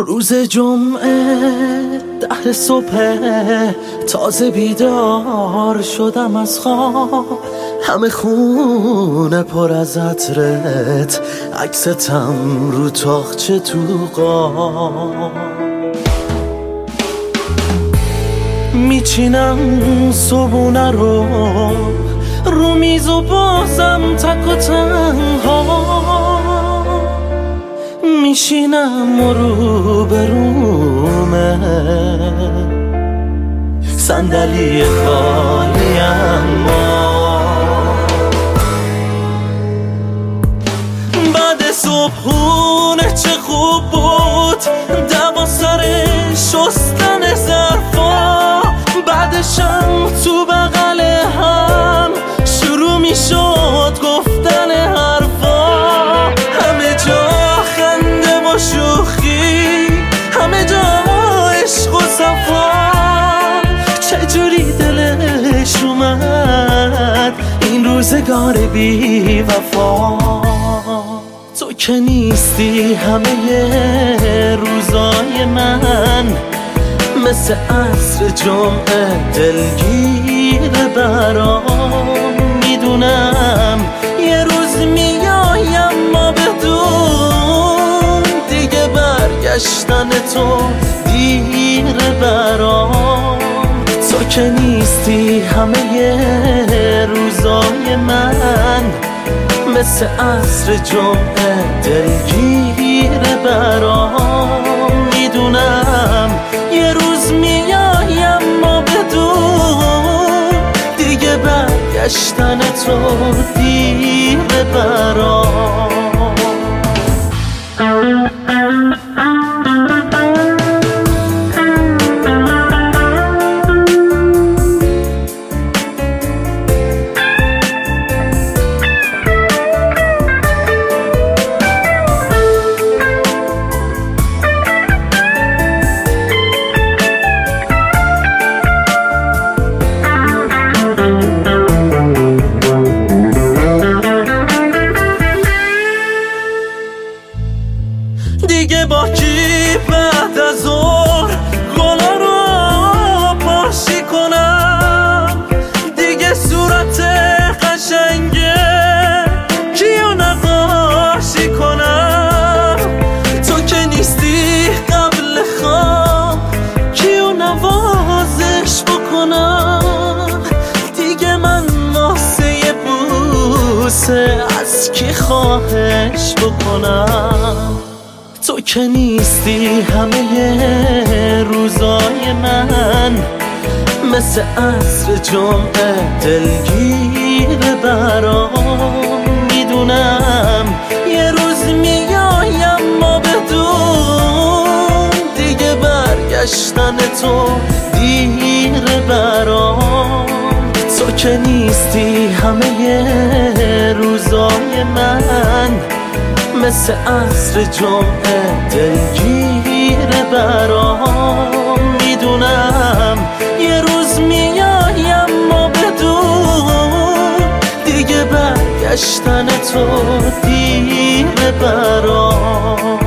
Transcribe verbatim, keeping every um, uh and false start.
روز جمعه ده صبح تازه بیدار شدم از خواب، همه خونه پر از عطرت، عکستم رو تاقچه تو قاب. میچینم صبونه رو رو میز و بازم تک و تنها میشینم و رو برومه صندلی خالی، اما بعد صبحونه چه خوب بود دوا سر شستن ظرفا، بعدشم تو بغل هم شروع میشد گفتن حرفا، همه جا خنده و شوخی، همه جا عشق و صفا، چجوری دلش اومد این روزگار بی وفا. تو که نیستی همه روزای من، مثل عصر جمعه دلگیر برام، میدونم یه روز میایم ما بدون دیگه برگشتن تو دیر برام. تو که نیستی همه روزای من، مثل عصر جمعه دلگیر برام، میدونم یه روز میایم ما بدون دیگه برگشتن تو دیر برام. دیگه با کی بعد از ظهر گلا رو پاشی کنم، دیگه صورت قشنگه کیو نقاشی کنم، تو که نیستی قبل خواب کیو نوازش بکنم، دیگه من واسه یه بوسه از کی خواهش بکنم. تو که نیستی همه روزای من، مثل عصر جمعه دلگیر برام، میدونم یه روز میایم ما بدون دیگه برگشتن تو دیر برام. تو که نیستی همه روزای من، مثل عصر جمعه دلگیر برام، میدونم یه روز میایم ما بدون دیگه برگشتن تو دیر برام.